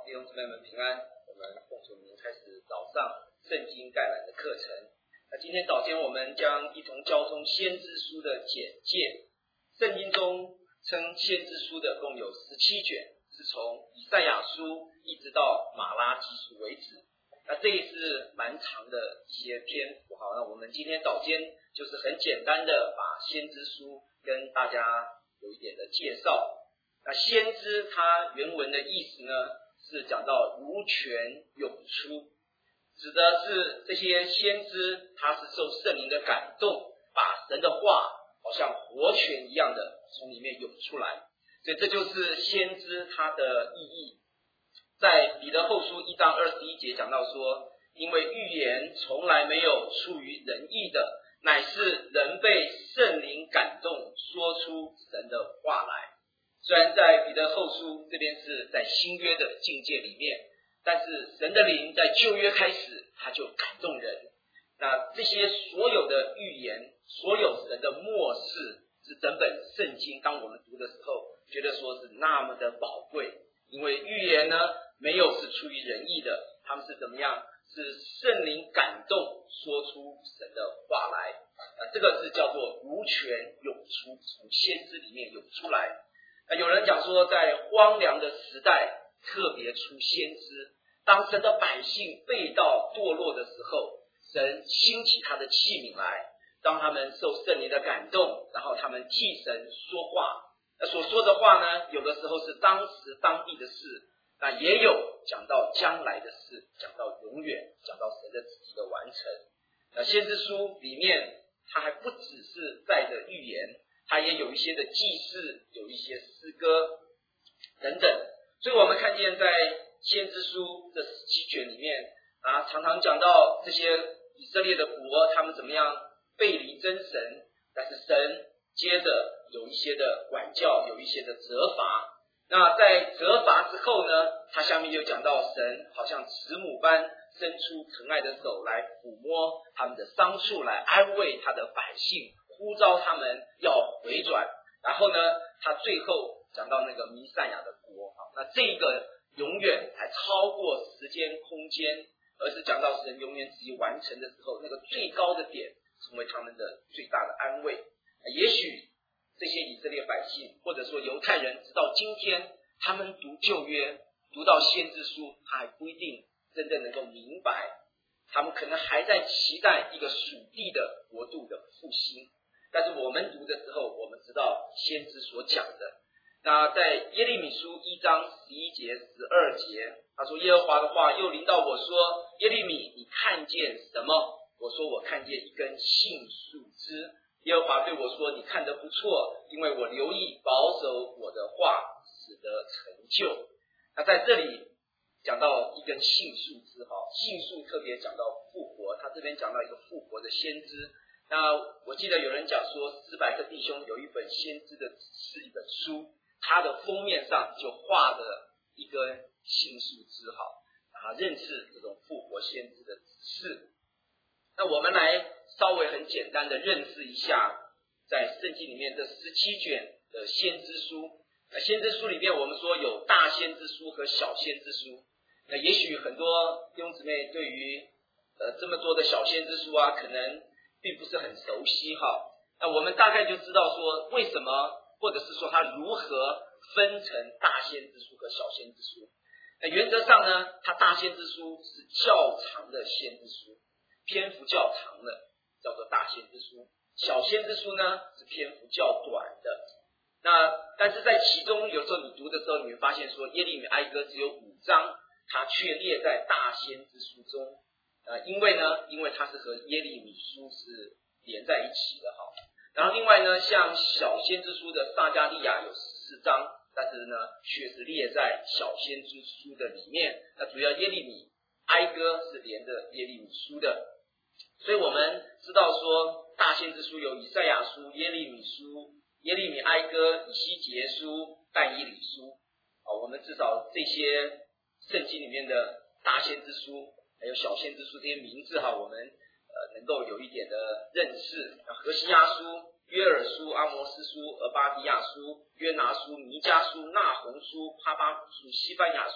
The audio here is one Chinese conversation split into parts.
弟兄姊妹们平安。我们奉主名开始早上圣经概览的课程。那今天早间我们将一同交通先知书的简介。圣经中称先知书的共有17卷，是从以赛亚书一直到马拉基书为止。那这也是蛮长的一些篇幅。好，那我们今天早间就是很简单的把先知书跟大家有一点的介绍。那先知它原文的意思呢，是讲到如泉涌出，指的是这些先知他是受圣灵的感动，把神的话好像活泉一样的从里面涌出来，所以这就是先知它的意义。在彼得后书1章21节讲到说，因为预言从来没有出于人意的，乃是人被圣灵感动说出神的话来。虽然在彼得后书这边是在新约的境界里面，但是神的灵在旧约开始他就感动人。那这些所有的预言，所有神的默示，是整本圣经当我们读的时候觉得说是那么的宝贵。因为预言呢没有是出于人意的，他们是怎么样？是圣灵感动说出神的话来。这个是叫做如泉涌出，从先知里面涌出来。有人讲说，在荒凉的时代特别出先知，当神的百姓背道堕落的时候，神兴起他的器皿来，当他们受圣灵的感动，然后他们替神说话。所说的话呢，有的时候是当时当地的事，那也有讲到将来的事，讲到永远，讲到神的旨意的完成。先知书里面它还不只是带着预言，它也有一些的记事，有一些诗歌等等。所以我们看见在先知书的17卷里面常常讲到这些以色列的国他们怎么样背离真神，但是神接着有一些的管教，有一些的责罚。那在责罚之后呢，他下面就讲到神好像慈母般伸出疼爱的手来抚摸他们的伤处，来安慰他的百姓，呼召他们要回转。然后呢，他最后讲到那个弥赛亚的国，那这个永远还超过时间空间，而是讲到神永远旨意完成的时候，那个最高的点成为他们的最大的安慰。也许这些以色列百姓或者说犹太人直到今天，他们读旧约读到先知书，他还不一定真正能够明白，他们可能还在期待一个属地的国度的复兴。但是我们读的时候，我们知道先知所讲的。那在耶利米书1章11节12节，他说耶和华的话又临到我说，耶利米，你看见什么？我说我看见一根杏树枝。耶和华对我说，你看得不错，因为我留意保守我的话，使得成就。那在这里讲到一根杏树枝，杏树特别讲到复活，他这边讲到一个复活的先知。那我记得有人讲说，史百克弟兄有一本先知的指示一本书，它的封面上就画着一根杏树枝，认识这种复活先知的指示。那我们来稍微很简单的认识一下在圣经里面这17卷的先知书。先知书里面我们说有大先知书和小先知书。那也许很多弟兄姊妹对于这么多的小先知书可能并不是很熟悉那我们大概就知道说为什么，或者是说它如何分成大先知书和小先知书。那原则上呢，它大先知书是较长的先知书，篇幅较长的叫做大先知书，小先知书呢是篇幅较短的。但是在其中有时候你读的时候，你会发现说耶利米哀歌只有5章，它却列在大先知书中。因为它是和耶利米书是连在一起的然后另外呢，像小先知书的撒迦利亚有14章，但是呢却是列在小先知书的里面。那主要耶利米哀歌是连着耶利米书的。所以我们知道说大先知书有以赛亚书、耶利米书、耶利米哀歌、以西结书、但以理书。我们至少这些圣经里面的大先知书还有小先知书这些名字我们能够有一点的认识。何西阿书、约珥书、阿摩斯书、俄巴迪亚书、约拿书、弥迦书、纳鸿书、哈巴谷书、西番雅书，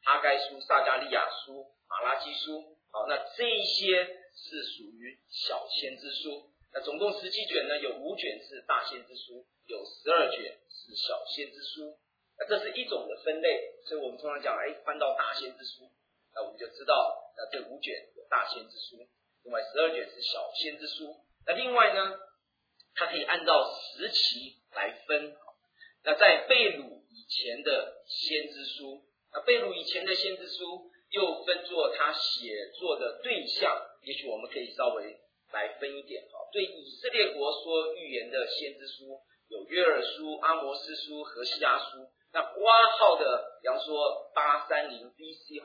哈该书、撒迦利亚书、马拉基书。好，那这一些是属于小先知书。那总共17卷呢，有5卷是大先知书，有12卷是小先知书。那这是一种的分类，所以我们通常讲，翻到大先知书，那我们就知道，那这5卷有大先知书，另外12卷是小先知书。那另外呢，它可以按照时期来分。那在被掳以前的先知书，那被掳以前的先知书又分作他写作的对象，也许我们可以稍微来分一点。对以色列国说预言的先知书有约珥书、阿摩斯书、何西阿书。那括号的，比方说830 BC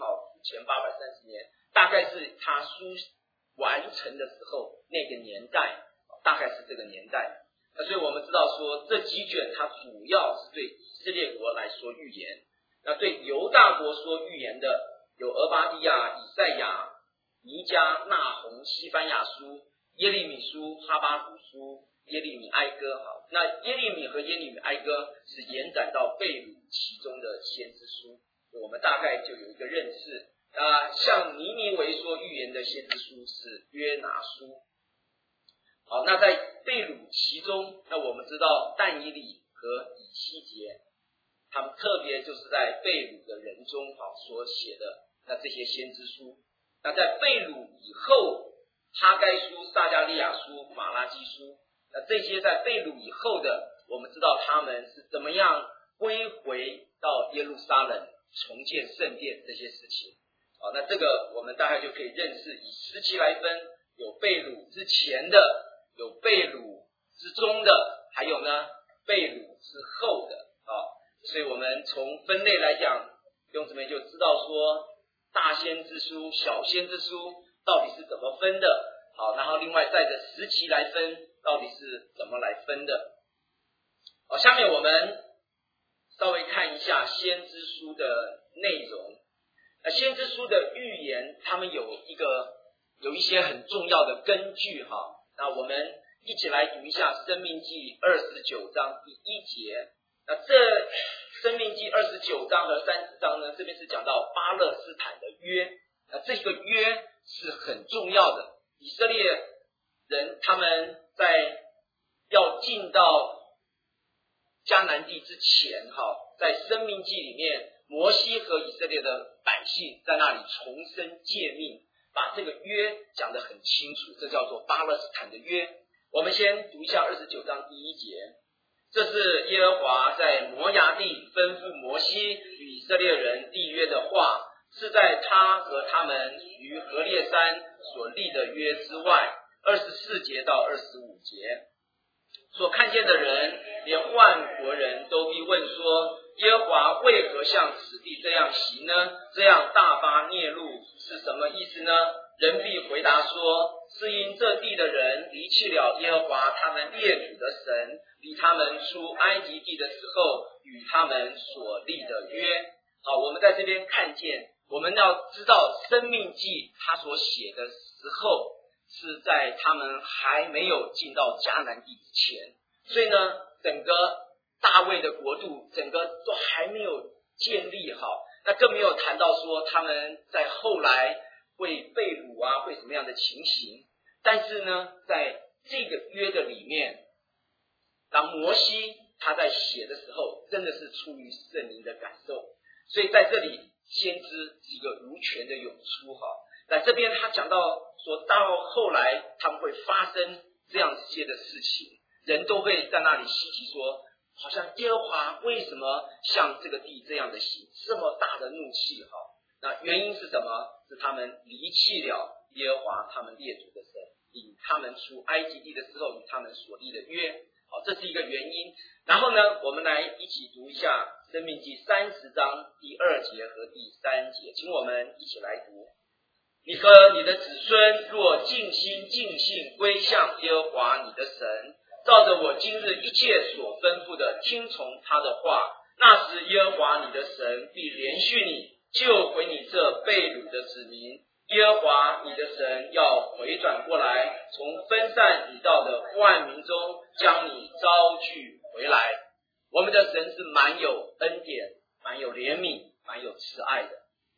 5830年，大概是他书完成的时候那个年代，大概是这个年代。那所以我们知道说，这几卷它主要是对以色列国来说预言。那对犹大国说预言的有俄巴底亚、以赛亚、弥迦、纳鸿、西番雅书、耶利米书、哈巴谷书、耶利米哀歌。那耶利米和耶利米哀歌是延展到被掳其中的先知书，我们大概就有一个认识。像尼尼微说预言的先知书是约拿书。好，那在被掳其中，那我们知道但以理和以西结，他们特别就是在被掳的人中所写的那这些先知书。那在被掳以后，哈该书、撒迦利亚书、马拉基书，那这些在被掳以后的，我们知道他们是怎么样归回到耶路撒冷重建圣殿这些事情。好，那这个我们大概就可以认识，以时期来分，有被掳之前的，有被掳之中的，还有呢被掳之后的。所以我们从分类来讲，弟兄姊妹就知道说大先知书、小先知书到底是怎么分的。好，然后另外带着时期来分，到底是怎么来分的。好，下面我们稍微看一下先知书的内容。先知书的预言，他们有一些很重要的根据。那我们一起来读一下申命记29章第1节。那这申命记29章和30章呢，这边是讲到巴勒斯坦的约。那这个约是很重要的。以色列人他们在要进到迦南地之前，在申命记里面，摩西和以色列的百姓在那里重申诫命，把这个约讲得很清楚，这叫做巴勒斯坦的约。我们先读一下29章第1节。这是耶和华在摩崖地吩咐摩西与以色列人立约的话，是在他和他们于何烈山所立的约之外。24节到25节，所看见的人，连万国人都必问说，耶和华为何向此地这样行呢？这样大发孽怒是什么意思呢？人必回答说，是因这地的人离弃了耶和华他们列祖的神，离他们出埃及地的时候与他们所立的约。好，我们在这边看见，我们要知道申命记他所写的时候是在他们还没有进到迦南地之前，所以呢，整个大卫的国度整个都还没有建立好，那更没有谈到说他们在后来会被掳会什么样的情形。但是呢，在这个约的里面，当摩西他在写的时候，真的是出于圣灵的感受，所以在这里先知是一个如泉的涌出。在这边他讲到说，到后来他们会发生这样些的事情，人都会在那里希奇说，好像耶和华为什么向这个地这样的行这么大的怒气。那原因是什么？是他们离弃了耶和华他们列祖的神，引他们出埃及地的时候与他们所立的约。好，这是一个原因。然后呢，我们来一起读一下申命记30章第2节和第3节，请我们一起来读。你和你的子孙若尽心尽性归向耶和华你的神，照着我今日一切所吩咐的听从他的话，那时耶和华你的神必怜恤你，救回你这被掳的子民。耶和华你的神要回转过来，从分散你到的万民中将你招聚回来。我们的神是蛮有恩典、蛮有怜悯、蛮有慈爱的。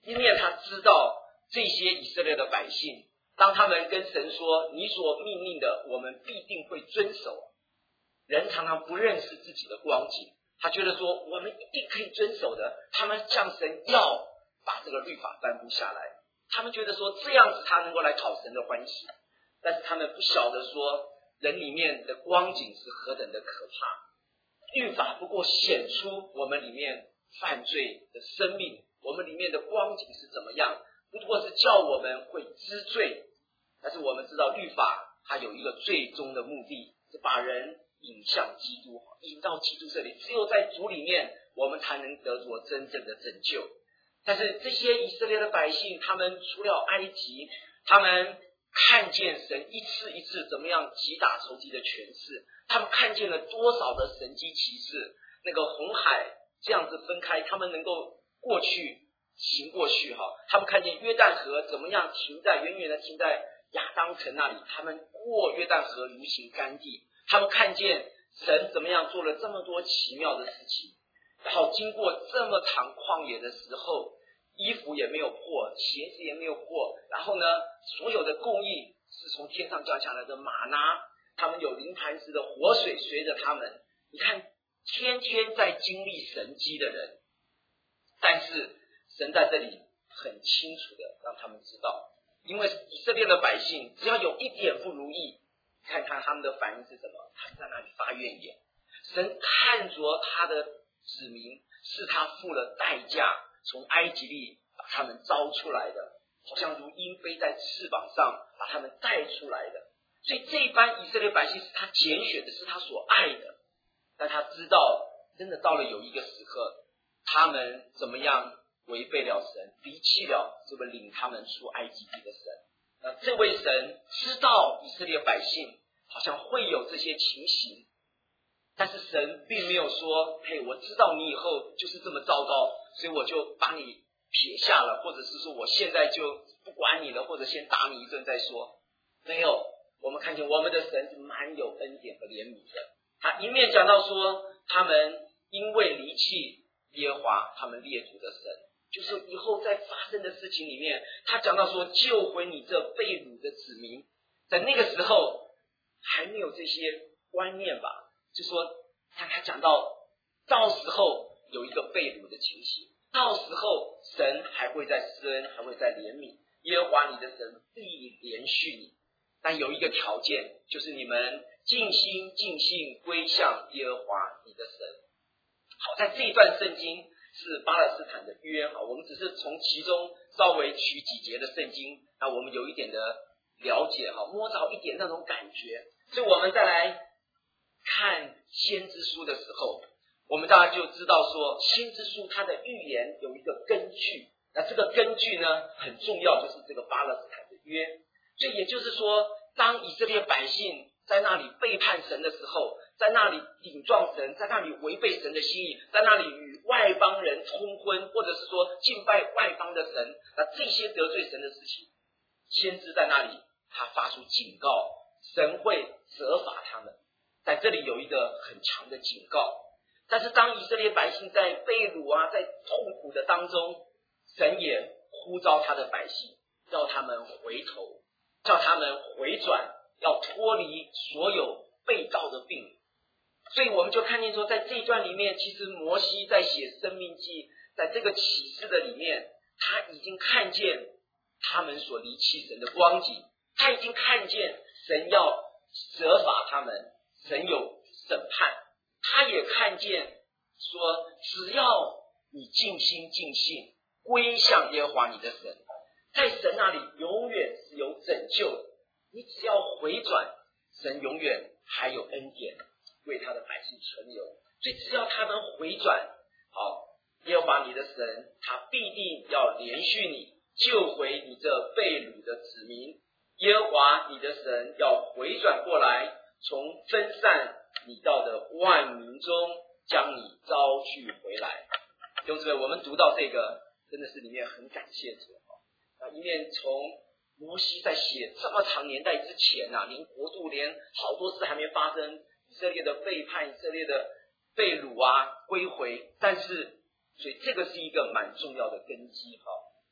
一面他知道这些以色列的百姓，当他们跟神说你所命令的我们必定会遵守，人常常不认识自己的光景，他觉得说我们一定可以遵守的，他们向神要把这个律法颁布下来，他们觉得说这样子他能够来讨神的欢喜，但是他们不晓得说人里面的光景是何等的可怕。律法不过显出我们里面犯罪的生命，我们里面的光景是怎么样，不过是叫我们会知罪。但是我们知道律法它有一个最终的目的，是把人引向基督，引到基督这里，只有在主里面我们才能得着真正的拯救。但是这些以色列的百姓，他们除了埃及，他们看见神一次一次怎么样击打仇敌的权势，他们看见了多少的神迹奇事，那个红海这样子分开，他们能够过去行过去，他们看见约旦河怎么样远远的停在亚当城那里，他们过约旦河如行干地，他们看见神怎么样做了这么多奇妙的事情，然后经过这么长旷野的时候，衣服也没有破，鞋子也没有破，然后呢，所有的供应是从天上降下来的玛拿，他们有灵磐石的活水随着他们，你看天天在经历神迹的人，但是神在这里很清楚的让他们知道，因为以色列的百姓只要有一点不如意，看看他们的反应是什么，他们在那里发怨言。神看着他的子民，是他付了代价从埃及里把他们招出来的，好像如鹰飞在翅膀上把他们带出来的。所以这一班以色列百姓是他拣选的，是他所爱的，但他知道真的到了有一个时刻，他们怎么样违背了神，离弃了这个领他们出埃及地的神。那这位神知道以色列百姓好像会有这些情形，但是神并没有说嘿，我知道你以后就是这么糟糕，所以我就把你撇下了，或者是说我现在就不管你了，或者先打你一顿再说。没有，我们看见我们的神是蛮有恩典和怜悯的。他一面讲到说他们因为离弃耶和华他们列祖的神，就是以后在发生的事情里面，他讲到说救回你这被掳的子民，在那个时候还没有这些观念吧，就说看他讲到时候有一个被掳的情形，到时候神还会再施恩，还会再怜悯，耶和华你的神必怜恤你，但有一个条件，就是你们尽心尽性归向耶和华你的神。好，在这一段圣经是巴勒斯坦的约，我们只是从其中稍微取几节的圣经，那我们有一点的了解，摸着一点那种感觉。所以我们再来看先知书的时候，我们当然就知道说先知书它的预言有一个根据，那这个根据呢很重要，就是这个巴勒斯坦的约。所以也就是说，当以色列百姓在那里背叛神的时候，在那里顶撞神，在那里违背神的心意，在那里与外邦人通婚，或者是说敬拜外邦的神，那这些得罪神的事情，先知在那里他发出警告，神会责罚他们，在这里有一个很强的警告。但是当以色列百姓在被掳在痛苦的当中，神也呼召他的百姓，叫他们回头，叫他们回转，要脱离所有被造的病。所以我们就看见说，在这一段里面，其实摩西在写生命记，在这个启示的里面，他已经看见他们所离弃神的光景，他已经看见神要责罚他们，神有审判，他也看见说，只要你尽心尽性归向耶和华你的神，在神那里永远是有拯救的，你只要回转，神永远还有恩典为他的百姓存留。所以只要他们回转，好，耶和华你的神他必定要怜恤你，救回你这被掳的子民。耶和华你的神要回转过来，从分散你到的万民中将你招聚回来。弟兄姊妹，我们读到这个真的是里面很感谢主，一面从摩西在写这么长年代之前连国度连好多事还没发生，以色列的背叛，以色列的被掳归回，但是所以这个是一个蛮重要的根基。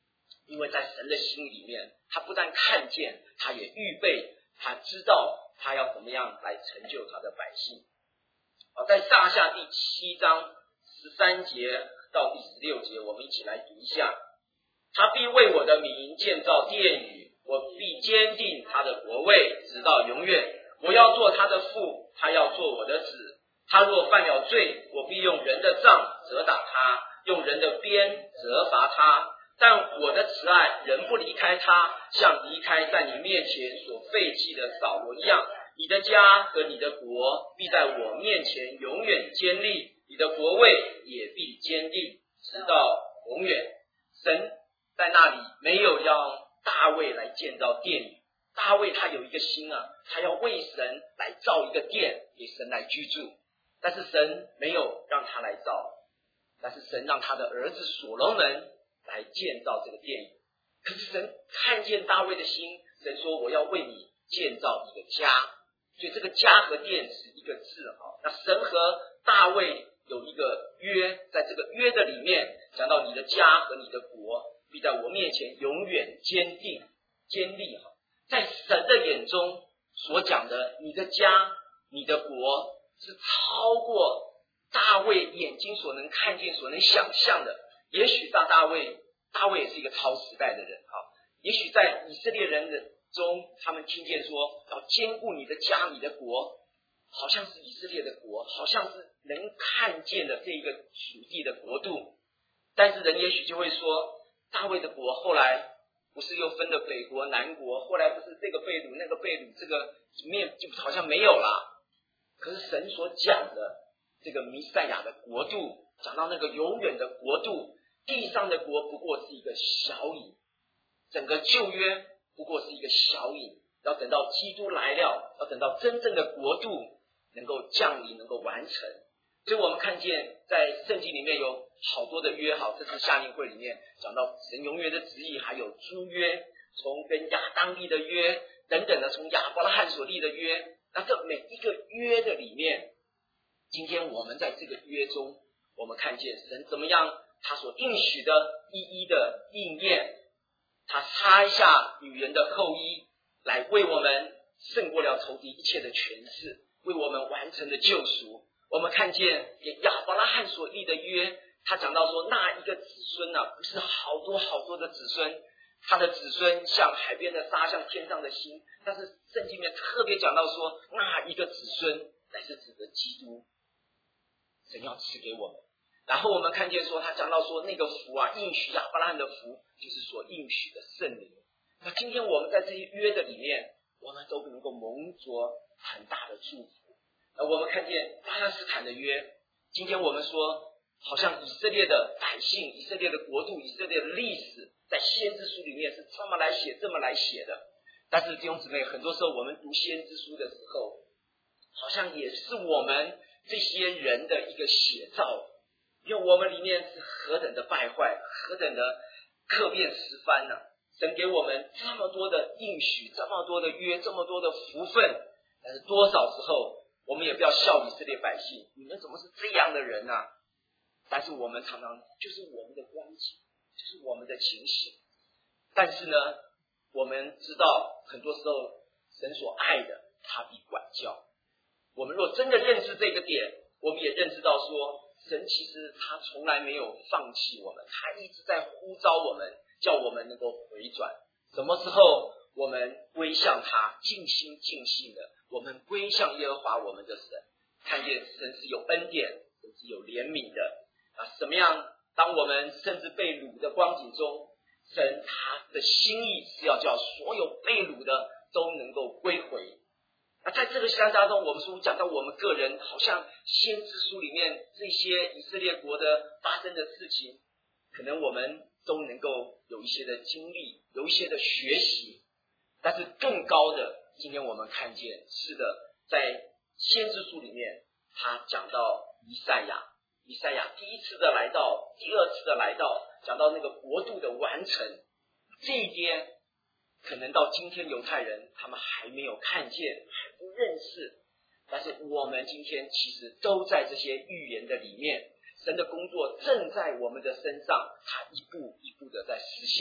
因为在神的心里面，他不但看见，他也预备，他知道他要怎么样来成就他的百姓。在撒下第7章13节到第16节，我们一起来读一下。他必为我的名建造殿宇，我必坚定他的国位，直到永远。我要做他的父，他要做我的子。他若犯了罪，我必用人的杖责打他，用人的鞭责罚他。但我的慈爱仍不离开他，像离开在你面前所废弃的扫罗一样。你的家和你的国必在我面前永远坚立，你的国位也必坚定，直到永远。神在那里没有让大卫来建造殿宇，大卫他有一个心啊，他要为神来造一个殿，给神来居住。但是神没有让他来造，但是神让他的儿子所罗门来建造这个殿宇。可是神看见大卫的心，神说我要为你建造一个家。所以这个家和殿是一个字。那神和大卫有一个约，在这个约的里面讲到你的家和你的国必在我面前永远坚定坚立。在神的眼中所讲的你的家你的国是超过大卫眼睛所能看见所能想象的。也许大卫也是一个超时代的人，也许在以色列人的中，他们听见说要兼顾你的家你的国，好像是以色列的国，好像是能看见的这个属地的国度。但是人也许就会说，大卫的国后来不是又分了北国南国，后来不是这个被掳那个被掳，这个面就好像没有了。可是神所讲的这个弥赛亚的国度，讲到那个永远的国度，地上的国不过是一个小影，整个旧约不过是一个小影，要等到基督来了，要等到真正的国度能够降临，能够完成。所以我们看见在圣经里面有好多的约，这次夏令会里面讲到神永远的旨意，还有诸约，从跟亚当立的约等等的，从亚伯拉罕所立的约。那这每一个约的里面，今天我们在这个约中，我们看见神怎么样他所应许的一一的应验，他擦一下女人的后衣，来为我们胜过了仇敌一切的权势，为我们完成了救赎。我们看见亚伯拉罕所立的约，他讲到说那一个子孙不是好多好多的子孙，他的子孙像海边的沙，像天上的星。但是圣经里面特别讲到说，那一个子孙乃是指的基督，神要赐给我们。然后我们看见说，他讲到说那个福应许亚伯拉罕的福，就是所应许的圣灵。那今天我们在这些约的里面，我们都能够蒙着很大的祝福。我们看见巴勒斯坦的约，今天我们说好像以色列的百姓，以色列的国度，以色列的历史，在先知书里面是这么来写的。但是弟兄姊妹，很多时候我们读先知书的时候，好像也是我们这些人的一个写照，因为我们里面是何等的败坏，何等的客变十番神给我们这么多的应许，这么多的约，这么多的福分，但是多少时候我们也不要笑以色列百姓，你们怎么是这样的人但是我们常常就是我们的光景，就是我们的情形。但是呢，我们知道很多时候神所爱的他必管教。我们若真的认识这个点，我们也认识到说，神其实他从来没有放弃我们，他一直在呼召我们，叫我们能够回转。什么时候我们归向他，尽心尽性的，我们归向耶和华我们的神，看见神是有恩典，神是有怜悯的什么样？当我们甚至被掳的光景中，神他的心意是要叫所有被掳的都能够归回。那在这个相当中，我们说讲到我们个人，好像先知书里面这些以色列国的发生的事情，可能我们都能够有一些的经历，有一些的学习。但是更高的，今天我们看见，是的，在先知书里面，他讲到弥赛亚第一次的来到，第二次的来到，讲到那个国度的完成，这一点可能到今天犹太人他们还没有看见，还不认识。但是我们今天其实都在这些预言的里面，神的工作正在我们的身上，他一步一步的在实现，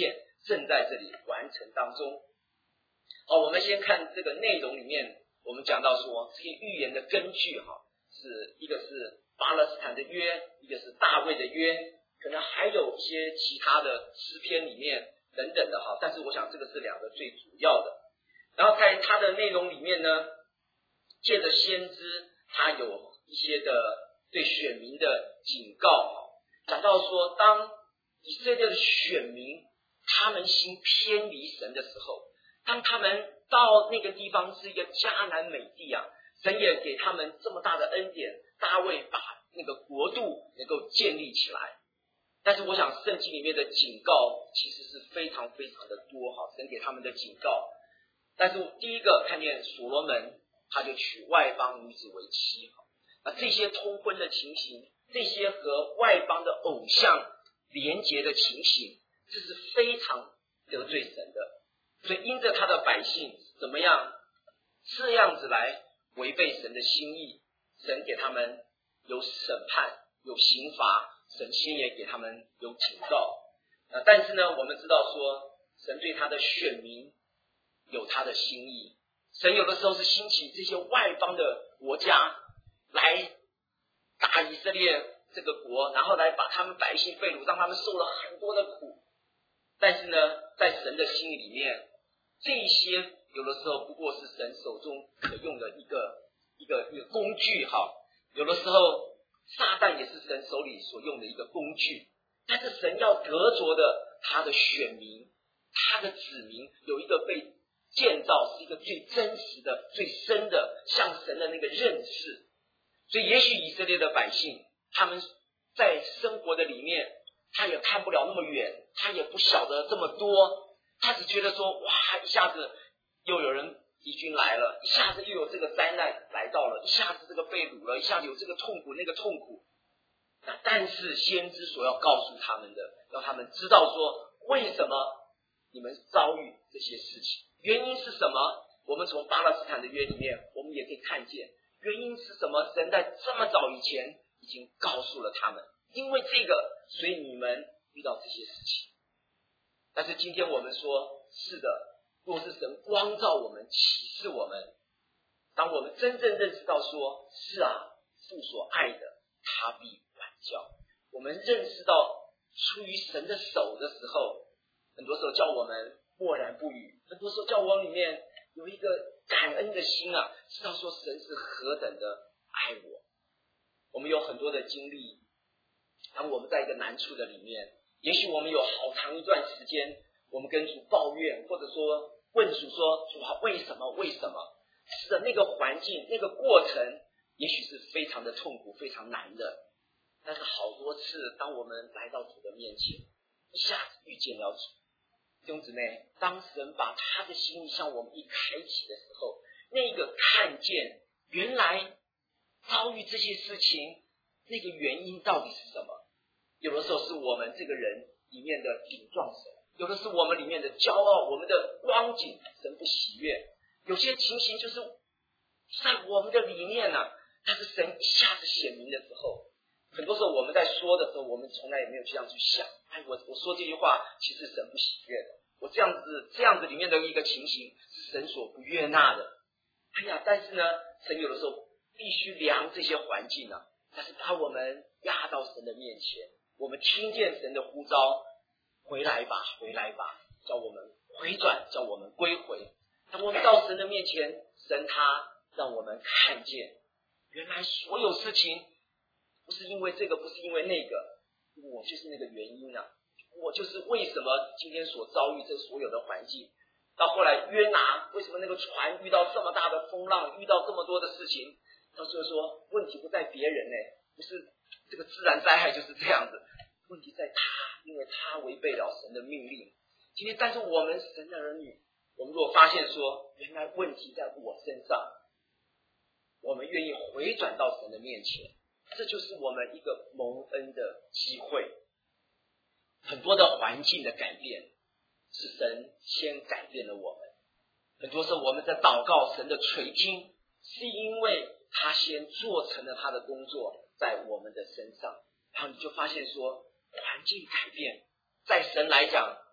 正在这里完成当中。好，我们先看这个内容里面，我们讲到说这些预言的根据是一个是巴勒斯坦的约，一个是大卫的约，可能还有一些其他的诗篇里面等等的但是我想这个是两个最主要的。然后在它的内容里面呢，借着先知他有一些的对选民的警告，讲到说当以色列的选民他们心偏离神的时候，当他们到那个地方是一个迦南美地神也给他们这么大的恩典，大卫把那个国度能够建立起来。但是我想圣经里面的警告其实是非常非常的多神给他们的警告。但是第一个看见所罗门他就娶外邦女子为妻，这些通婚的情形，这些和外邦的偶像连结的情形，这是非常得罪神的。所以因着他的百姓怎么样这样子来违背神的心意，神给他们有审判有刑罚，神先也给他们有警告。但是呢我们知道说神对他的选民有他的心意，神有的时候是兴起这些外邦的国家来打以色列这个国，然后来把他们百姓废掳，让他们受了很多的苦。但是呢在神的心意里面，这些有的时候不过是神手中可用的一个工具有的时候撒旦也是神手里所用的一个工具。但是神要得着的他的选民，他的子民有一个被建造，是一个最真实的最深的向神的那个认识。所以也许以色列的百姓他们在生活的里面，他也看不了那么远，他也不晓得这么多，他只觉得说哇，一下子又有人敌军来了，一下子又有这个灾难来到了，一下子这个被掳了，一下子有这个痛苦那个痛苦。但是先知所要告诉他们的，让他们知道说为什么你们遭遇这些事情，原因是什么。我们从巴勒斯坦的约里面我们也可以看见原因是什么，神在这么早以前已经告诉了他们，因为这个所以你们遇到这些事情。但是今天我们说是的，若是神光照我们启示我们，当我们真正认识到说是父所爱的他必管教，我们认识到出于神的手的时候，很多时候叫我们默然不语，很多时候叫我里面有一个感恩的心知道说神是何等的爱我。我们有很多的经历，当我们在一个难处的里面，也许我们有好长一段时间我们跟主抱怨，或者说问主说主为什么为什么。是的，那个环境那个过程也许是非常的痛苦非常难的，但是好多次当我们来到主的面前，一下子遇见了主。弟兄姊妹，当神把他的心意向我们一开启的时候，那个看见原来遭遇这些事情那个原因到底是什么。有的时候是我们这个人里面的顶撞神，有的是我们里面的骄傲，我们的光景神不喜悦。有些情形就是在我们的里面但是神一下子显明的时候，很多时候我们在说的时候，我们从来也没有这样去想，我说这句话其实神不喜悦的，我这样子里面的一个情形是神所不悦纳的。但是呢神有的时候必须量这些环境但是把我们压到神的面前，我们听见神的呼召，回来吧回来吧，叫我们回转，叫我们归回。当我们到神的面前，神他让我们看见原来所有事情不是因为这个不是因为那个，我就是那个原因我就是为什么今天所遭遇这所有的环境。到后来约拿为什么那个船遇到这么大的风浪，遇到这么多的事情，他就说问题不在别人不是这个自然灾害就是这样子，问题在他，因为他违背了神的命令。今天但是我们神的儿女，我们如果发现说原来问题在我身上，我们愿意回转到神的面前，这就是我们一个蒙恩的机会。很多的环境的改变是神先改变了我们，很多时候我们在祷告神的垂听，是因为他先做成了他的工作在我们的身上。然后你就发现说环境改变在神来讲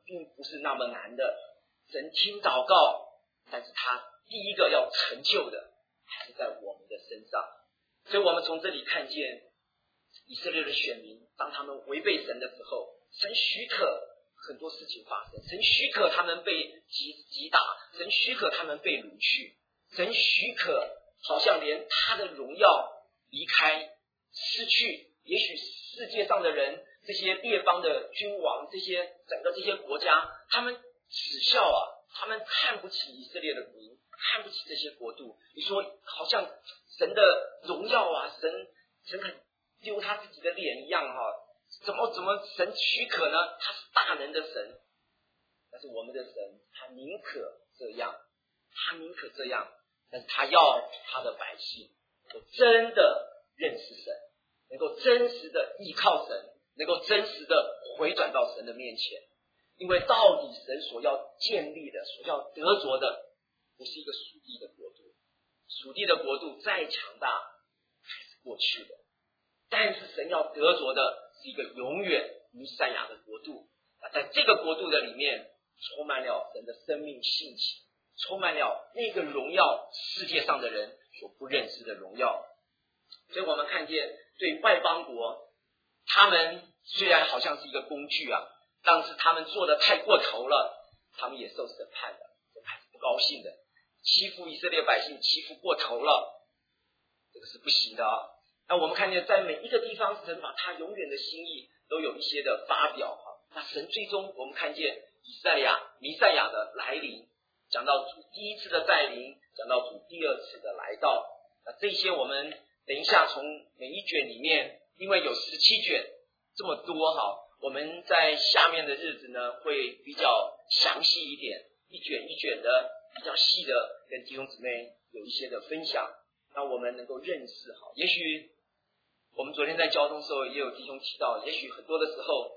并不是那么难的。神听祷告，但是他第一个要成就的还是在我们的身上。所以我们从这里看见以色列的选民，当他们违背神的时候，神许可很多事情发生，神许可他们被击打，神许可他们被掳去，神许可好像连他的荣耀离开失去。也许世界上的人，这些列邦的君王，整个这些国家，他们耻笑他们看不起以色列的民，看不起这些国度。你说好像神的荣耀神很丢他自己的脸一样怎么神许可呢？他是大能的神。但是我们的神他宁可这样，但是他要他的百姓能够真的认识神，能够真实的依靠神，能够真实的回转到神的面前。因为到底神所要建立的，所要得着的，不是一个属地的国度。属地的国度再强大还是过去的，但是神要得着的是一个永远弥赛亚的国度。在这个国度的里面，充满了神的生命性情，充满了那个荣耀，世界上的人所不认识的荣耀。所以我们看见对外邦国，他们虽然好像是一个工具但是他们做得太过头了，他们也受审判的，神还是不高兴的，欺负以色列百姓欺负过头了，这个是不行的那我们看见在每一个地方，神把他永远的心意都有一些的发表那神最终我们看见弥赛亚的来临，讲到主第一次的再临，讲到主第二次的来到。那这些我们等一下从每一卷里面，因为有17卷这么多我们在下面的日子呢会比较详细一点，一卷一卷的比较细的跟弟兄姊妹有一些的分享，让我们能够认识也许我们昨天在交通的时候也有弟兄提到，也许很多的时候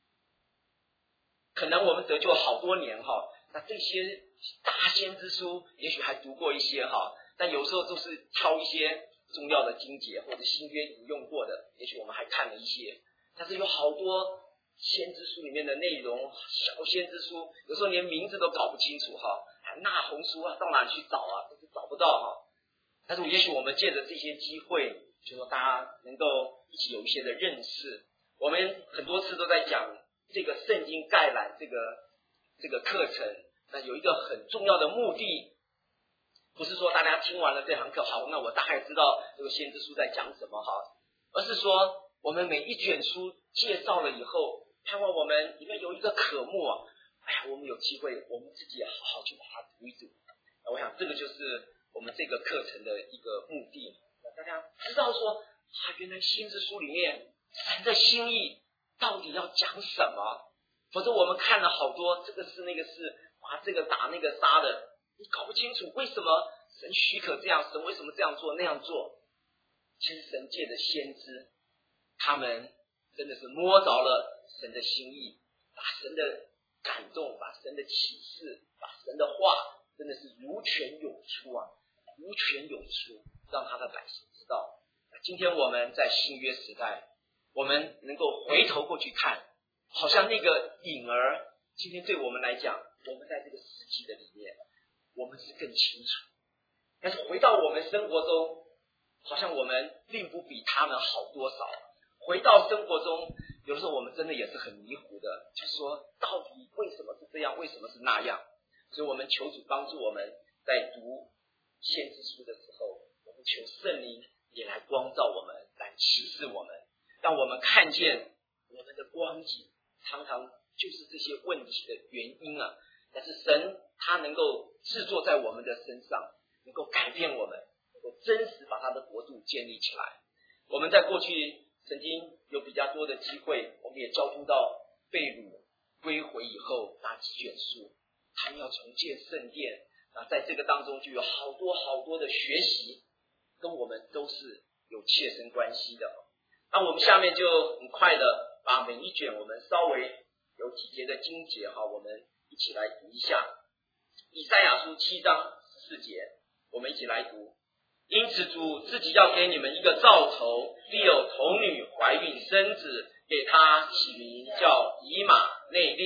可能我们得救好多年那这些大先知书也许还读过一些但有时候都是挑一些重要的经节或者新约引用过的，也许我们还看了一些，但是有好多先知书里面的内容，小先知书有时候连名字都搞不清楚那红书到哪去找都是找不到但是也许我们借着这些机会，就说大家能够一起有一些的认识。我们很多次都在讲这个圣经概览这个课程，那有一个很重要的目的，不是说大家听完了这堂课好，那我大概知道这个先知书在讲什么而是说我们每一卷书介绍了以后，盼望我们里面有一个科目我们有机会我们自己也好好去把它读一读。我想这个就是我们这个课程的一个目的，大家知道说原来先知书里面神的心意到底要讲什么，否则我们看了好多这个是那个是这个打那个杀的，你搞不清楚为什么神许可这样，神为什么这样做那样做。其实神界的先知，他们真的是摸着了神的心意，把神的感动，把神的启示，把神的话真的是如泉涌出如泉涌出，让他的百姓知道。今天我们在新约时代，我们能够回头过去看，好像那个影儿，今天对我们来讲，我们在这个世纪的里面，我们是更清楚。但是回到我们生活中，好像我们并不比他们好多少。回到生活中，有的时候我们真的也是很迷糊的，就是说到底为什么是这样，为什么是那样。所以我们求主帮助我们在读先知书的时候，我们求圣灵也来光照我们，来启示我们，让我们看见我们的光景常常就是这些问题的原因但是神他能够制作在我们的身上，能够改变我们，能够真实把他的国度建立起来。我们在过去曾经有比较多的机会，我们也交通到被掳归回以后那几卷书，他们要重建圣殿在这个当中就有好多好多的学习，跟我们都是有切身关系的。那我们下面就很快的把每一卷我们稍微有几节的经节我们一起来读一下。以赛亚书7章14节，我们一起来读。因此主自己要给你们一个兆头，必有童女怀孕生子，给他起名叫以马内利。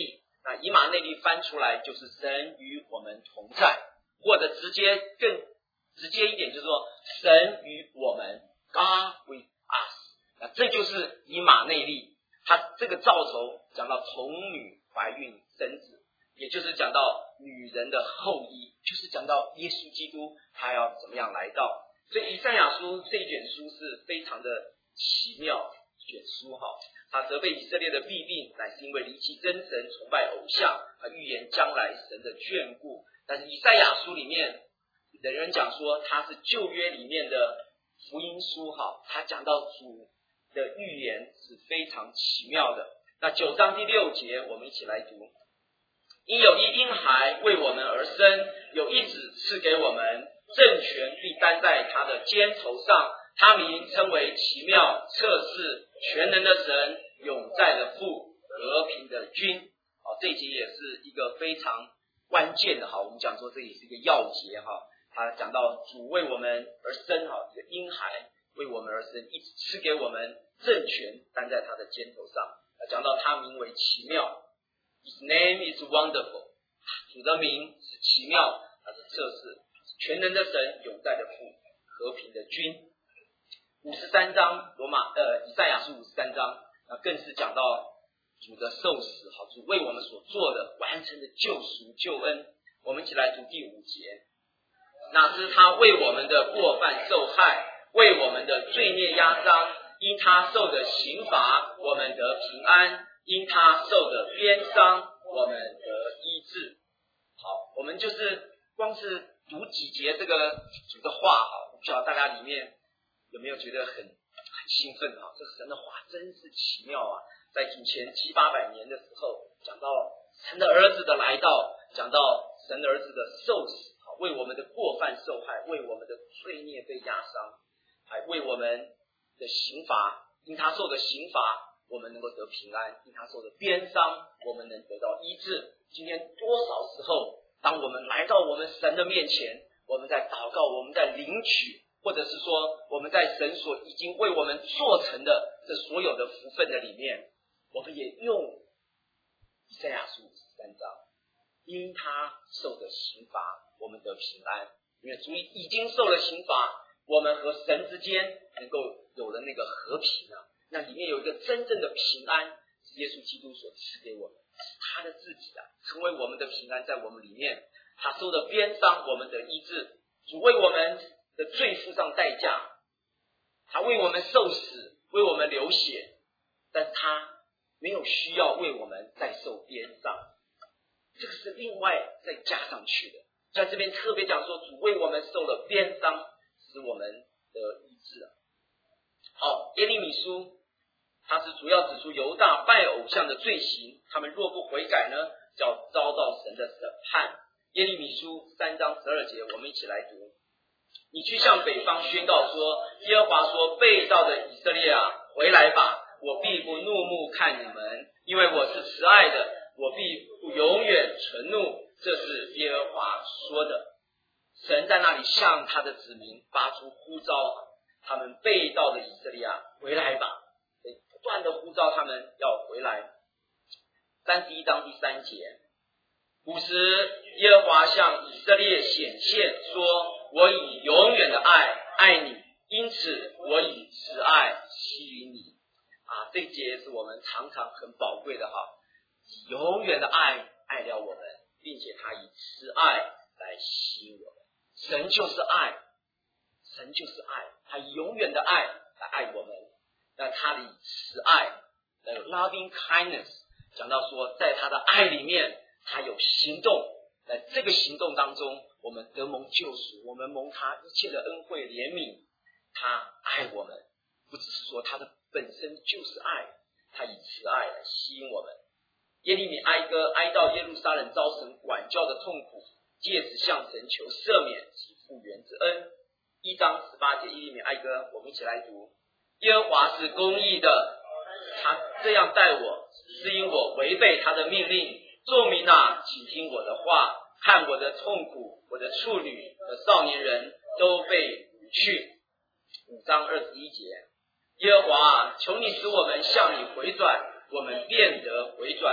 那以马内利翻出来就是神与我们同在，或者更直接一点就是说神与我们 God with us。 那这就是以马内利，他这个兆头讲到童女怀孕生子，也就是讲到女人的后裔，就是讲到耶稣基督他要怎么样来到。所以以赛亚书这一卷书是非常的奇妙一卷书哈，他责备以色列的弊病乃是因为离弃真神，崇拜偶像，预言将来神的眷顾。但是以赛亚书里面的人讲说他是旧约里面的福音书哈，他讲到主的预言是非常奇妙的。那9章第6节我们一起来读，因有一婴孩为我们而生，有一子赐给我们，政权必担在他的肩头上，他名称为奇妙、测试、全能的神，永在的父，和平的君。这一节也是一个非常关键的，我们讲说这也是一个要节，他讲到主为我们而生，一个婴孩为我们而生，一直赐给我们，政权担在他的肩头上，讲到他名为奇妙， His name is wonderful， 主的名是奇妙，他是测试，全能的神，永在的父，和平的君。53章以赛亚书53章更是讲到主的受死，主为我们所做的完成的救赎救恩。我们一起来读第5节，那是他为我们的过犯受害，为我们的罪孽压伤，因他受的刑罚我们得平安，因他受的鞭伤我们得医治。好，我们就是光是读几节这个主的话，我不知道大家里面有没有觉得很兴奋，这神的话真是奇妙啊。在主前700-800年的时候，讲到神的儿子的来到，讲到神的儿子的受死，为我们的过犯受害，为我们的罪孽被压伤，还为我们的刑罚，因他受的刑罚我们能够得平安，因他受的鞭伤我们能得到医治。今天多少时候当我们来到我们神的面前，我们在祷告，我们在领取，或者是说我们在神所已经为我们做成的这所有的福分的里面，我们也用以赛亚书53章，因他受的刑罚我们得平安，因为主已经受了刑罚，我们和神之间能够有了那个和平那里面有一个真正的平安，是耶稣基督所赐给我们，是他的自己成为我们的平安在我们里面。他受的鞭伤我们的医治，主为我们的罪付上代价，他为我们受死，为我们流血，但是他没有需要为我们再受鞭伤，这个是另外再加上去的。在这边特别讲说，主为我们受了鞭伤，使我们得医治。好，耶利米书它是主要指出犹大拜偶像的罪行，他们若不悔改呢，就要遭到神的审判。耶利米书3章12节，我们一起来读，你去向北方宣告说，耶和华说，被造的以色列回来吧，我必不怒目看你们，因为我是慈爱的，我必不永远存怒，这是耶和华说的。神在那里向他的子民发出呼召，他们被盗的以色列回来吧，不断的呼召他们要回来。31章第3节，古时耶和华向以色列显现说，我以永远的爱爱你，因此我以慈爱吸引你。这一节是我们常常很宝贵的以永远的爱爱了我们，并且他以慈爱来吸引我们。神就是爱，神就是爱，他以永远的爱来爱我们。那他的慈爱 the loving kindness 讲到说，在他的爱里面他有行动，在这个行动当中我们得蒙救赎，我们蒙他一切的恩惠怜悯，他爱我们，不只是说他的本身就是爱，他以慈爱来吸引我们。耶利米哀歌哀悼耶路撒冷遭神管教的痛苦，借此向神求赦免及复原之恩。1章18节耶利米哀歌，我们一起来读，耶和华是公义的，他这样待我，是因我违背他的命令。众民请听我的话，看我的痛苦，我的处女和少年人都被掳去。5章21节，耶和华求你使我们向你回转，我们便得回转，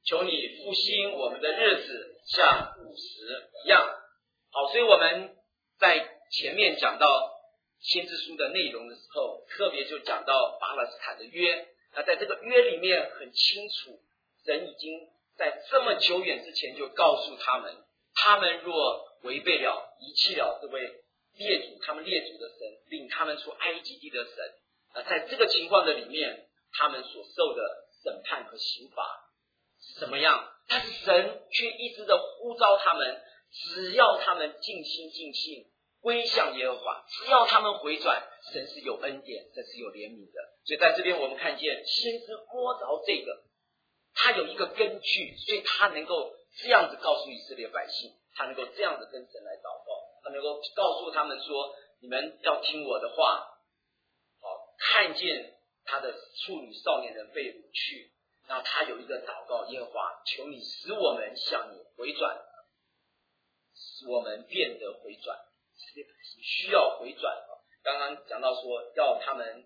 求你复兴我们的日子，像古时一样。好，所以我们在前面讲到先知书的内容的时候，特别就讲到巴勒斯坦的约。那在这个约里面很清楚，神已经在这么久远之前就告诉他们，他们若违背了、遗弃了这位列祖，他们列祖的神，领他们出埃及地的神，在这个情况的里面，他们所受的审判和刑罚是怎么样？但是神却一直的呼召他们，只要他们尽心尽性归向耶和华，只要他们回转，神是有恩典，神是有怜悯的。所以在这边我们看见先知摸着这个，他有一个根据，所以他能够这样子告诉以色列百姓，他能够这样子跟神来祷告，他能够告诉他们说，你们要听我的话，看见他的处女少年人被掳去，然后他有一个祷告，耶和华，求你使我们向你回转，使我们变得回转，需要回转。刚刚讲到说要他们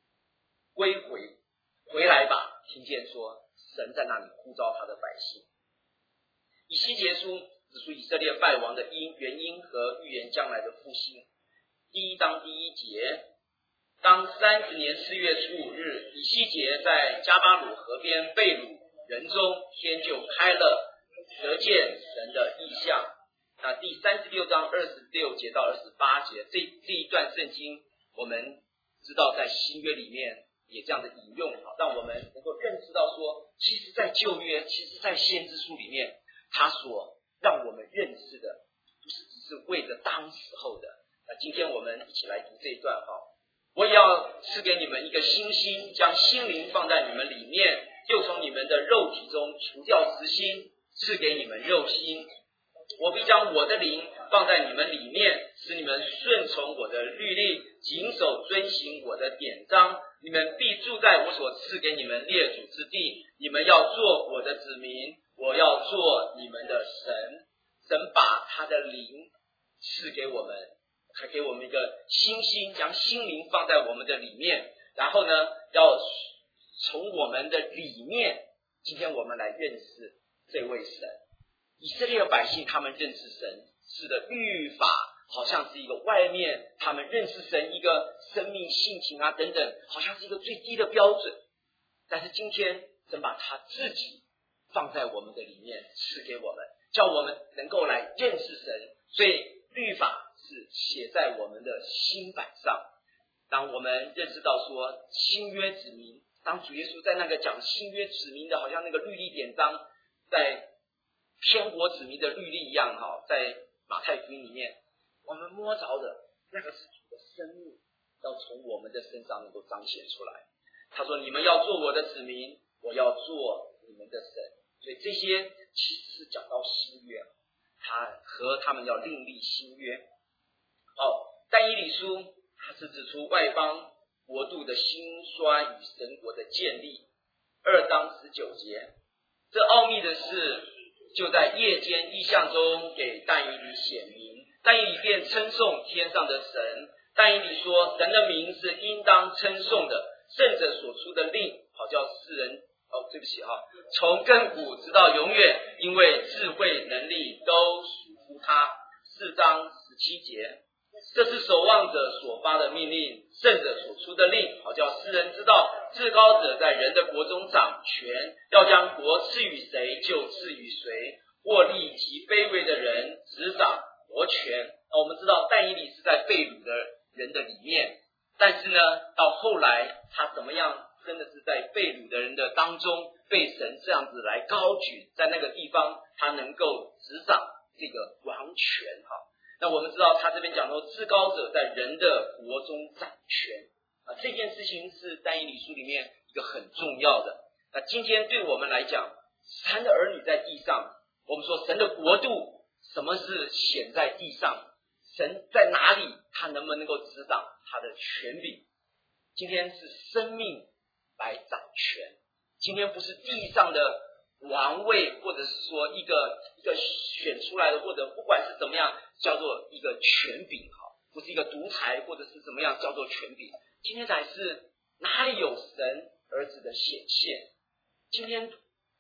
回来吧，听见说神在那里呼召他的百姓。以西结书指出以色列败亡的原因和预言将来的复兴。第一章第1节，当30年4月初5日，以西结在加巴鲁河边被掳人中，天就开了，得见神的异象。那第36章26节到28节，这一段圣经我们知道在新约里面也这样的引用，让我们能够认识到说，其实在旧约，其实在先知书里面，他所让我们认识的不是只是为了当时候的。那今天我们一起来读这一段。我也要赐给你们一个新心，将心灵放在你们里面，又从你们的肉体中除掉实心，赐给你们肉心。我必将我的灵放在你们里面，使你们顺从我的律例，谨守遵行我的典章。你们必住在我所赐给你们列祖之地，你们要做我的子民，我要做你们的神。神把他的灵赐给我们，还给我们一个新心，将心灵放在我们的里面，然后呢，要从我们的里面，今天我们来认识这位神。以色列的百姓他们认识神，是的，律法好像是一个外面他们认识神一个生命性情啊等等，好像是一个最低的标准。但是今天神把他自己放在我们的里面，赐给我们，叫我们能够来认识神。所以律法是写在我们的心板上。当我们认识到说新约子民，当主耶稣在那个讲新约子民的好像那个律例典章，在天国子民的律例一样，在马太福音里面我们摸着的那个是主的生命，要从我们的身上能够彰显出来。他说，你们要做我的子民，我要做你们的神。所以这些其实是讲到新约，他和他们要另立新约。但以理书它是指出外邦国度的兴衰与神国的建立。2章19节，这奥秘的事就在夜间异象中给但以理显明，但以理便称颂天上的神。但以理说，神的名是应当称颂的，圣者所出的令，好叫世人从亘古直到永远，因为智慧能力都属乎他。4章17节，这是守望者所发的命令，圣者所出的令，好叫世人知道至高者在人的国中掌权，要将国赐予谁就赐予谁，或立极卑微的人执掌国权。我们知道但以理是在被掳的人的里面，但是呢，到后来他怎么样，真的是在被掳的人的当中被神这样子来高举，在那个地方他能够执掌这个王权。那我们知道他这边讲说至高者在人的国中掌权，这件事情是但以理书里面一个很重要的。那今天对我们来讲，神的儿女在地上，我们说神的国度，什么是显在地上，神在哪里，他能不能够执掌他的权柄。今天是生命来掌权，今天不是地上的王位，或者是说一个选出来的，或者不管是怎么样叫做一个权柄，不是一个独裁或者是怎么样叫做权柄。今天才是哪里有神儿子的显现。今天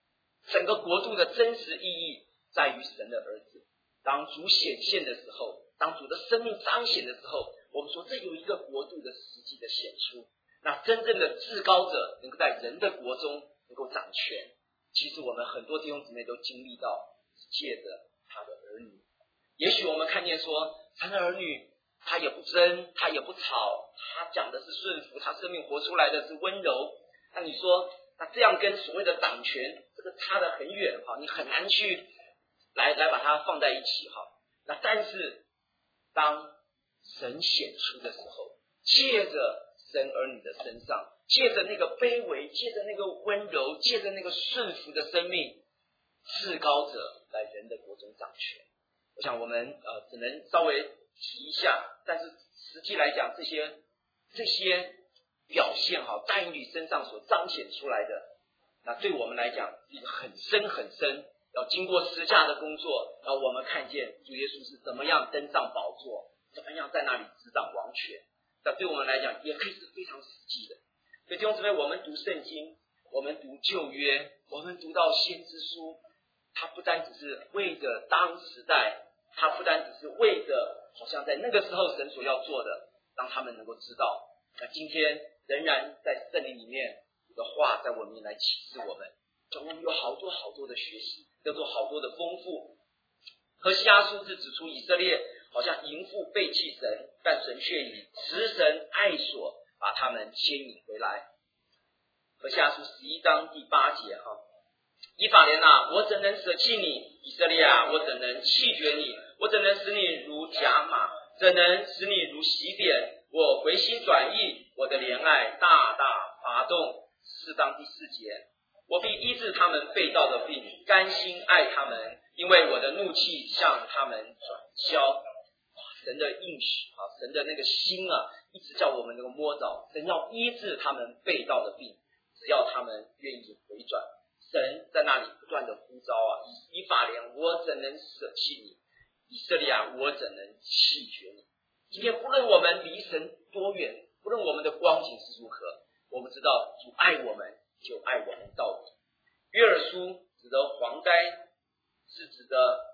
整个国度的真实意义在于神的儿子。当主显现的时候，当主的生命彰显的时候，我们说这有一个国度的实际的显出。那真正的至高者能够在人的国中能够掌权，其实我们很多弟兄姊妹都经历到，借着他的儿女。也许我们看见说神的儿女他也不争，他也不吵，他讲的是顺服，他生命活出来的是温柔。那你说那这样跟所谓的掌权这个差得很远，你很难去来把它放在一起。那但是当神显出的时候，借着神儿女的身上，借着那个卑微，借着那个温柔，借着那个顺服的生命，至高者来人的国中掌权。我想我们只能稍微提一下，但是实际来讲，这些表现在你身上所彰显出来的，那对我们来讲是一个很深很深，要经过十架的工作，然后我们看见主耶稣是怎么样登上宝座，怎么样在那里执掌王权。那对我们来讲也可以是非常实际的。所以弟兄姊妹，我们读圣经，我们读旧约，我们读到先知书，它不单只是为着当时代，它不单只是为着好像在那个时候神所要做的，让他们能够知道。那今天仍然在圣经里面的话在我们来启示我们，叫我们有好多好多的学习，要做好多的丰富。何西阿书是指出以色列好像淫妇背弃神，但神却以慈神爱所把他们牵引回来。何西阿书11章第8节以法莲啊，我怎能舍弃你？以色列啊，我怎能弃绝你？我怎能使你如甲马？怎能使你如洗扁？我回心转意，我的怜爱大大发动。4章第4节，我必医治他们背道的病，甘心爱他们，因为我的怒气向他们转消。神的应许神的那个心一直叫我们能够摸着，神要医治他们背道的病，只要他们愿意回转。神在那里不断的呼召以法莲，我怎能舍弃你？以色列啊，我怎能弃绝你？今天不论我们离神多远，不论我们的光景是如何，我们知道主爱我们就爱我们到底。约珥书指的蝗灾，是指的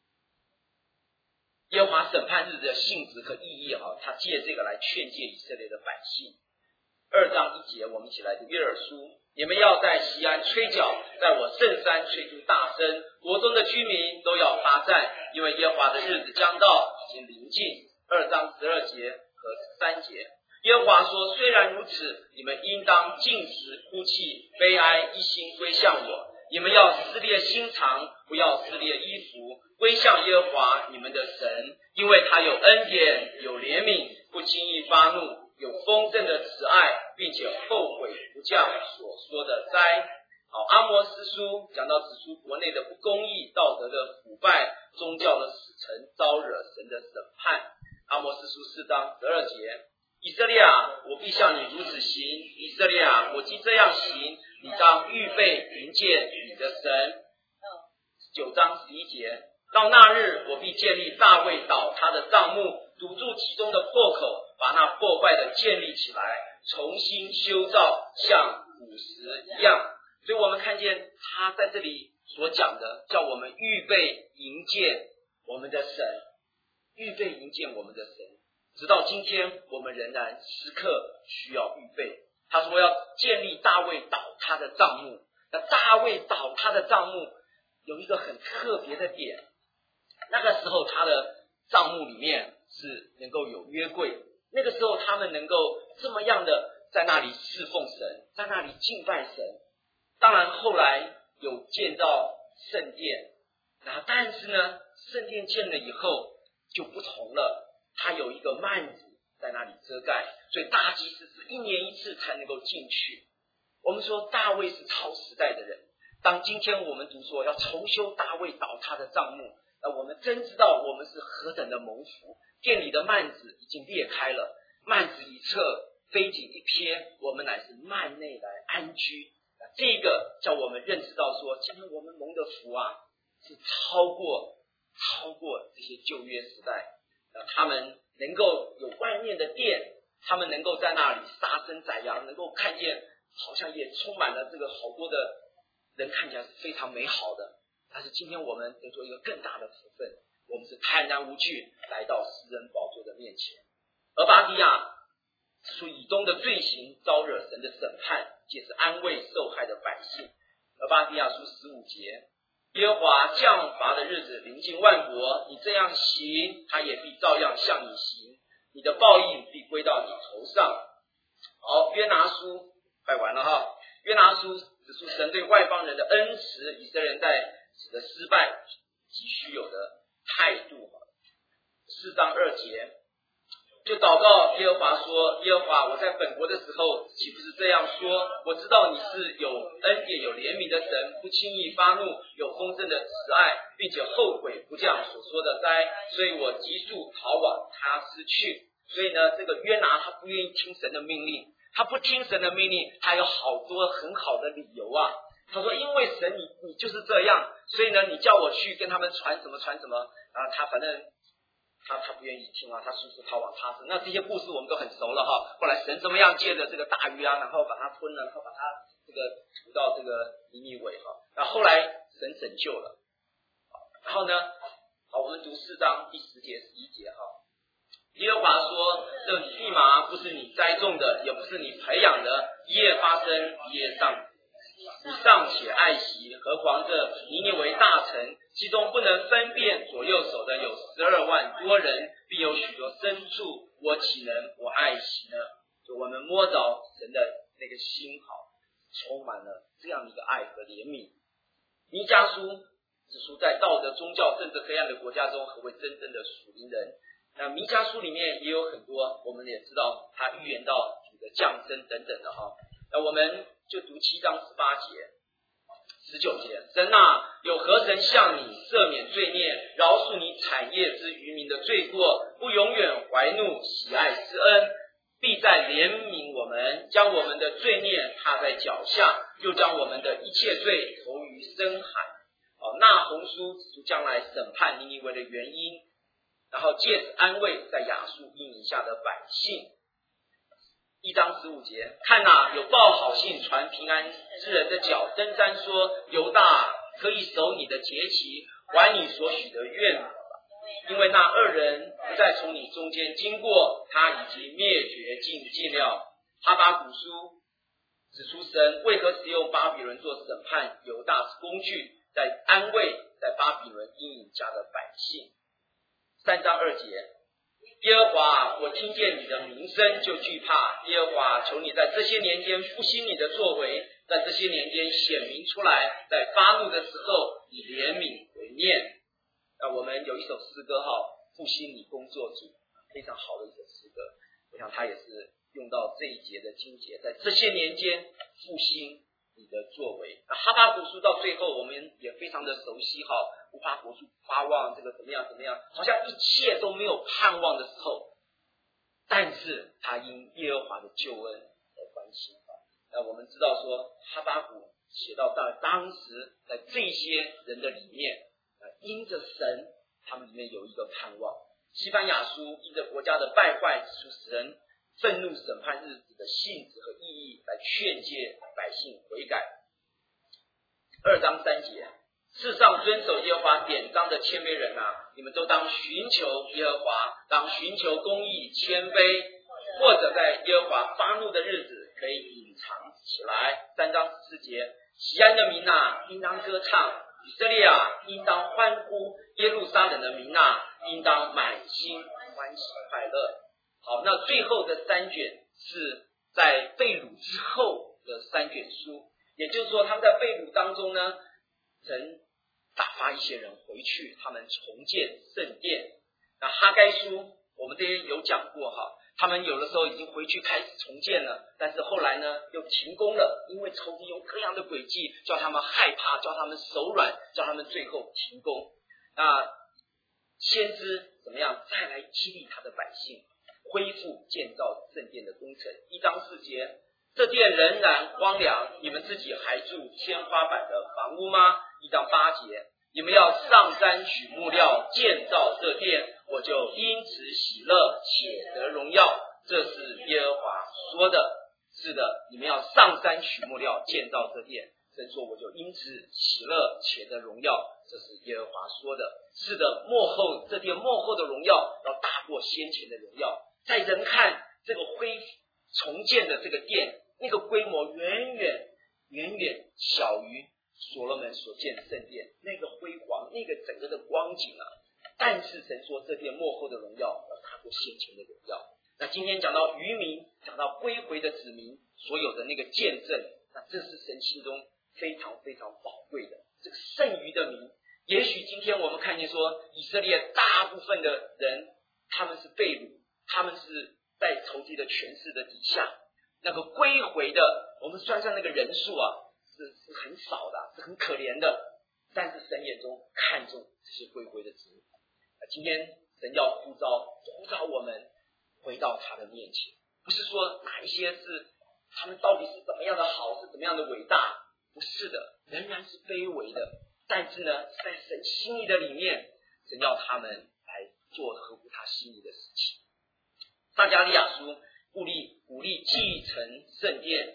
耶和华审判日的性质和意义他借这个来劝诫以色列的百姓。2章1节，我们一起来读约珥书。你们要在锡安吹角，在我圣山吹出大声，国中的居民都要发战，因为耶和华的日子将到，已经临近。2章12节和13节，耶和华说，虽然如此，你们应当禁食哭泣悲哀，一心归向我。你们要撕裂心肠，不要撕裂衣服，归向耶和华你们的神，因为他有恩典，有怜悯，不轻易发怒，有丰盛的慈爱，并且后悔不降所说的灾。阿摩司书讲到指出国内的不公义、道德的腐败、宗教的死沉，招惹神的审判。阿摩司书4章12节，以色列啊，我必向你如此行，以色列啊，我既这样行，你当预备迎接你的神。9章11节，到那日，我必建立大卫倒塌的帐幕，堵住其中的破口，把那破坏的建立起来，重新修造，像古时一样。所以我们看见他在这里所讲的，叫我们预备迎接我们的神，预备迎接我们的神。直到今天，我们仍然时刻需要预备。他说要建立大卫倒塌的帐幕。那大卫倒塌的帐幕有一个很特别的点，那个时候他的帐幕里面是能够有约柜，那个时候他们能够这么样的在那里侍奉神，在那里敬拜神。当然后来有建造圣殿，但是呢，圣殿建了以后就不同了，它有一个幔子在那里遮盖，所以大祭司是1年1次才能够进去。我们说大卫是超时代的人，当今天我们读说要重修大卫倒塌的帐幕，那我们真知道我们是何等的蒙福。殿里的幔子已经裂开了，幔子一侧，飞景一瞥，我们乃是幔内来安居。这个叫我们认识到说，今天我们蒙的福是超过这些旧约时代。他们能够有外面的殿，他们能够在那里杀生宰羊，能够看见好像也充满了这个好多的人看起来是非常美好的，但是今天我们得做一个更大的福分，我们是坦然无惧来到施恩宝座的面前。俄巴底亚属以东的罪行招惹神的审判，皆是安慰受害的百姓。俄巴底亚书15节，耶和华降罚的日子临近万国，你这样行，他也必照样向你行，你的报应必归到你头上。好，约拿书快完了哈。约拿书指出神对外邦人的恩慈，以色列人在死的失败及虚有的态度。4章2节，就祷告耶和华说，耶和华，我在本国的时候岂不是这样说？我知道你是有恩典有怜悯的神，不轻易发怒，有丰盛的慈爱，并且后悔不降所说的灾，所以我急速逃往他施去。所以呢，这个约拿他不愿意听神的命令，他不听神的命令，他有好多很好的理由啊。他说因为神你就是这样，所以呢你叫我去跟他们传什么啊，他反正他不愿意听啊，他速速逃往他施。那这些故事我们都很熟了哈。后来神怎么样借着这个大鱼啊，然后把它吞了，然后把它这个吐到这个尼尼微哈。然后后来神拯救了。然后呢，好，我们读4章第10节11节哈。耶和华说，这蓖麻不是你栽种的，也不是你培养的，一夜发生一夜丧，你尚且爱惜，何况这尼尼微大城，其中不能分辨左右手的有12万多人，并有许多牲畜，我岂能不爱惜呢？就我们摸着神的那个心好，充满了这样的一个爱和怜悯。弥迦书指出，在道德、宗教、政治黑暗的国家中，何为真正的属灵人？那弥迦书里面也有很多，我们也知道他预言到主的降生等等的哈。那我们就读7章18节、19节。神啊，有何神向你赦免罪孽，饶恕你产业之渔民的罪过，不永远怀怒，喜爱施恩，必在怜悯我们，将我们的罪孽踏在脚下，又将我们的一切罪投于深海。那鸿书指出将来审判尼尼微的原因，然后借此安慰在亚述阴影下的百姓。1章15节，看哪，有报好信传平安之人的脚登山说，犹大可以守你的节期，还你所许的愿，因为那2人不再从你中间经过，他已经灭绝尽了。哈巴谷书指出神为何使用巴比伦做审判犹大之工具，在安慰在巴比伦阴影下的百姓。3章2节，耶和华，我听见你的名声就惧怕。耶和华，求你在这些年间复兴你的作为，在这些年间显明出来，在发怒的时候以怜悯为念。我们有一首诗歌哈，复兴你工作主，非常好的一首诗歌，我想它也是用到这一节的经节，在这些年间复兴你的作为。哈巴谷书到最后我们也非常的熟悉哈，无花果树发望这个怎么样，好像一切都没有盼望的时候，但是他因耶和华的救恩而欢喜。那我们知道说哈巴谷写到当时在这些人的里面，因着神他们里面有一个盼望。西番雅书因着国家的败坏，指出神愤怒审判日子的性质和意义，来劝诫百姓悔改。2章3节，世上遵守耶和华典章的谦卑人啊，你们都当寻求耶和华，当寻求公义谦卑，或者在耶和华发怒的日子可以隐藏起来。3章14节，西安的民啊，应当歌唱，以色列啊，应当欢呼，耶路撒冷的民啊，应当满心欢喜快乐。好，那最后的3卷是在被掳之后的3卷书，也就是说他们在被掳当中呢，神打发一些人回去，他们重建圣殿。那哈该书我们这些有讲过哈，他们有的时候已经回去开始重建了，但是后来呢又停工了，因为仇敌用各样的诡计叫他们害怕，叫他们手软，叫他们最后停工。那先知怎么样再来激励他的百姓恢复建造圣殿的工程。1章4节，这殿仍然荒凉，你们自己还住天花板的房屋吗？1章8节，你们要上山取木料建造这殿，我就因此喜乐且得荣耀，这是耶和华说的。是的，你们要上山取木料建造这殿，神说我就因因此喜乐且得荣耀，这是耶和华说的。是的，这殿末后的荣耀要大过先前的荣耀。在人看这个重建的这个殿，那个规模远远小于所罗门所建的圣殿，那个辉煌，那个整个的光景啊。但是神说这殿末后的荣耀要大过先前的荣耀。那今天讲到渔民，讲到归回的子民所有的那个见证，那这是神心中非常非常宝贵的这个剩余的民。也许今天我们看见说以色列大部分的人他们是被掳，他们是在仇敌的权势的底下，那个归回的我们算算那个人数啊，是很少的，是很可怜的。但是神眼中看重这些归回的子民。今天神要呼召我们回到他的面前，不是说哪一些是他们到底是怎么样的好，是怎么样的伟大，不是的，仍然是卑微的。但是呢，在神心意的里面，神要他们来做合乎他心意的事情。撒迦利亚书鼓励继承圣殿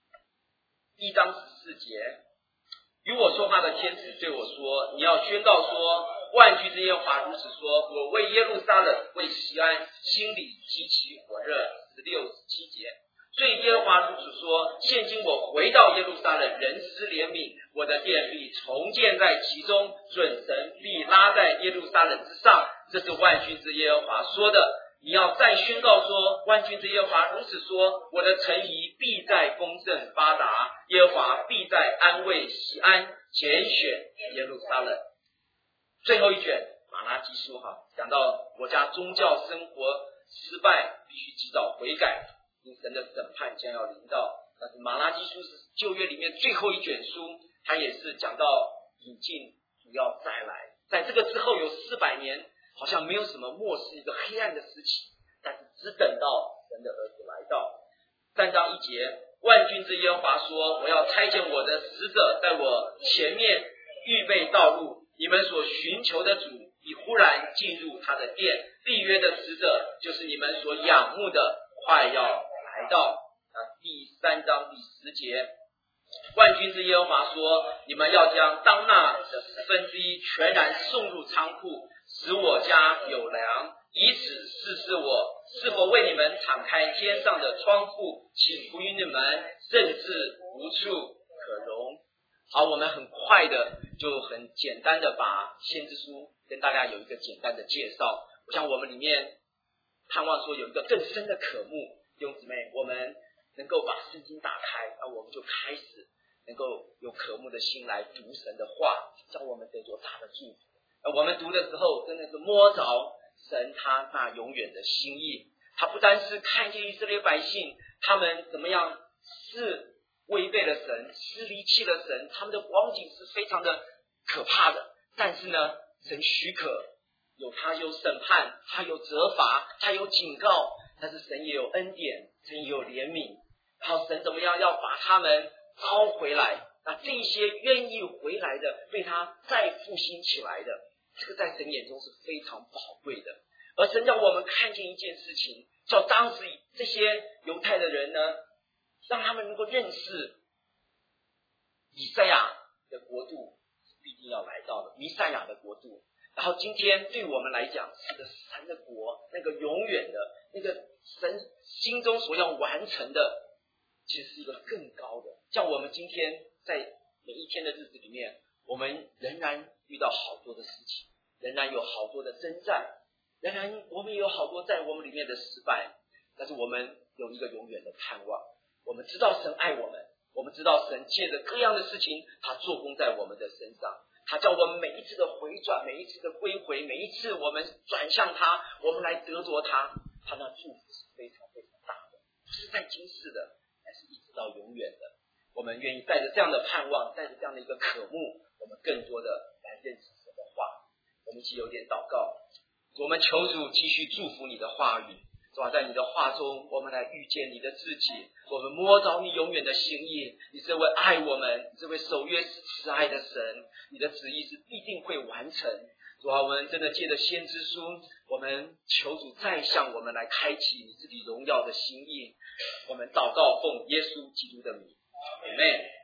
1章14节，与我说话的天使对我说，你要宣告说，万军之耶和华如此说，我为耶路撒冷为锡安心里极其火热。16、17节，所以耶和华如此说，现今我回到耶路撒冷，人施怜悯，我的殿必重建在其中，准绳必拉在耶路撒冷之上，这是万军之耶和华说的。你要再宣告说，万军之耶和华如此说，我的城邑必在公正发达，耶和华必在安慰锡安，拣选耶路撒冷。最后一卷马拉基书讲到国家宗教生活失败，必须及早悔改，因神的审判将要临到。但是马拉基书是旧约里面最后一卷书，它也是讲到引进主要再来，在这个之后有400年，好像没有什么末世一个黑暗的时期，但是只等到神的儿子来到。3章1节，万军之耶和华说，我要差遣我的使者在我前面预备道路，你们所寻求的主必忽然进入他的殿，立约的使者就是你们所仰慕的，快要来到。第3章第10节，万军之耶和华说，你们要将当纳的1/10全然送入仓库，使我家有粮，以此试试我是否为你们敞开天上的窗户，请福于你们，甚至无处可容。好，我们很快的就很简单的把先知书跟大家有一个简单的介绍。我想我们里面盼望说有一个更深的渴慕，弟兄姊妹，我们能够把圣经打开，我们就开始能够有渴慕的心来读神的话，叫我们得着他的祝福。我们读的时候真的是摸着神他那永远的心意。他不单是看见以色列百姓他们怎么样是违背了神，是离弃了神，他们的光景是非常的可怕的。但是呢，神许可，他有审判，他有责罚，他有警告，但是神也有恩典，神也有怜悯。然后神怎么样要把他们招回来，那这些愿意回来的，被他再复兴起来的，这个在神眼中是非常宝贵的。而神让我们看见一件事情，叫当时这些犹太的人呢，让他们能够认识以赛亚的国度是必定要来到的，弥赛亚的国度。然后今天对我们来讲，是个神的国，那个永远的，那个神心中所要完成的，其实是一个更高的。像我们今天在每一天的日子里面，我们仍然遇到好多的事情，仍然有好多的征战，仍然我们也有好多在我们里面的失败，但是我们有一个永远的盼望。我们知道神爱我们，我们知道神借着各样的事情他做工在我们的身上，他叫我们每一次的回转，每一次的归回，每一次我们转向他，我们来得着他，他那祝福是非常非常大的，不是在今世的，而是一直到永远的。我们愿意带着这样的盼望，带着这样的一个渴慕，我们更多的来认识神的话。我们一起有点祷告。我们求主继续祝福你的话语，主啊，在你的话中我们来遇见你的自己，我们摸着你永远的心意，你这位爱我们，你这位守约是慈爱的神，你的旨意是必定会完成。主啊，我们真的借着先知书，我们求主再向我们来开启你自己荣耀的心意。我们祷告奉耶稣基督的名，阿们。